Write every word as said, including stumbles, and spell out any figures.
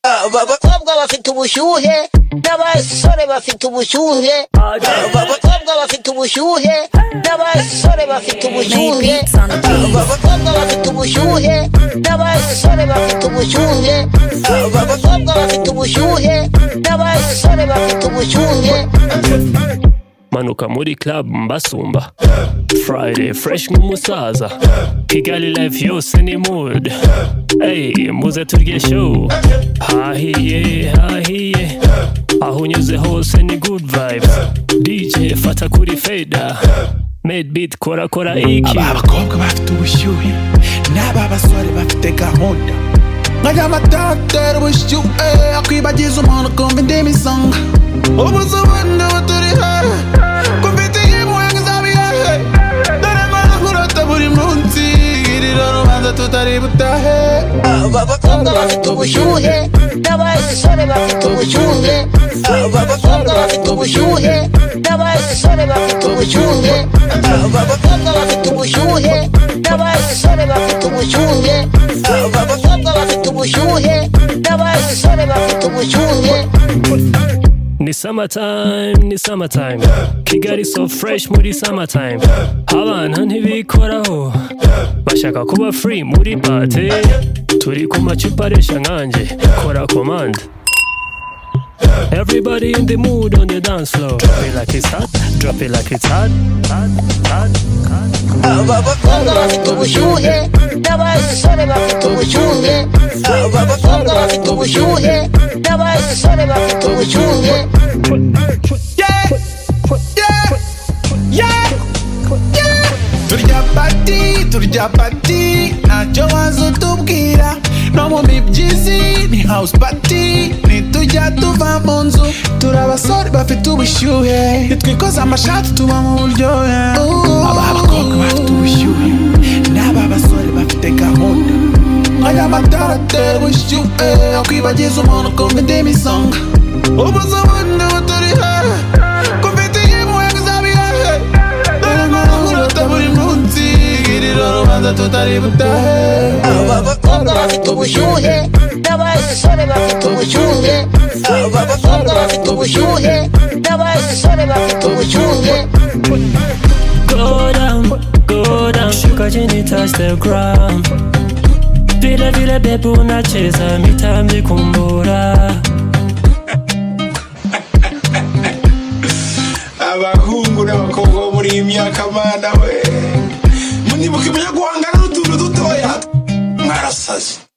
abakobwa bafite ubushyuhe n'abasore bafite ubushyuhe abakobwa bafite ubushyuhe n'abasore bafite ubushyuhe abakobwa bafite ubushyuhe n'abasore bafite ubushyuhe abakobwa bafite ubushyuhe n'abasore bafite ubushyuhe manuka muri club mbasumba Friday fresh nk'umusaza Kigali life yose ni mood hey muze turye show hahiye hahiye aho unyuze hose ni good vibes D J fata kuri fader made beat kora kora iki abakobwa bafite ubushyuhe n'aba basore bafite gahunda nkajya matatera ubushyuhe akwibagiza umuntu kumva indimi isonga ubuzubande buturi he kumfite impuhwe nk'izabiyahe dore mbona nkurota buri munsi iriro rubanza tutari butahe abakobwa bafite ubushyuhe n'abasore bafite ubushyuhe abakobwa bafite ubushyuhe n'abasore bafite ubushyuhe abakobwa bafite ubushyuhe n'abasore bafite ubushyuhe abakobwa bafite ubushyuhe n'abasore bafite ubushyuhe ni summertime ni summertime Kigali so fresh muri summertime abana ntibikoraho bashaka kuba free muri party turi ku macupa aresha nkanjye kora command everybody in the mood on the dance floor drop it like it's hot drop it like it's hot hot hot hot abakobwa bafite ubushyuhe n'abasore bafite ubushyuhe abakobwa bafite ubushyuhe n'abasore bafite ubushyuhe yeah yeah yeah yeah turya party turya party ntacyo wazutubwira no mu mibyizi ni house party nitujya tuva mu nzu turi abasore bafite ubushyuhe nitwikoza amashati tuba mu buryohe aba bakobwa bafite ubushyuhe n'aba basore bafite gahunda nkaya matara atera ubushyuhe akwibagiza umuntu kumva indimi isonga ubuzubande buturi he kumfite impuhwe nk'izabiyahe dore mbona nkurota buri munsi iriro rubanza tutari butahe abakobwa bafite ubushyuhe n'abasore bafite ubushyuhe abakobwa bafite ubushyuhe n'abasore bafite ubushyuhe go down go down shuka chini touch the ground vile vile bebu unacheza mitambi kumbura abahungu n'abakobwa muri iyi myaka mana we munibuke mujya guhangana n'utuntu dutoya mwarasaze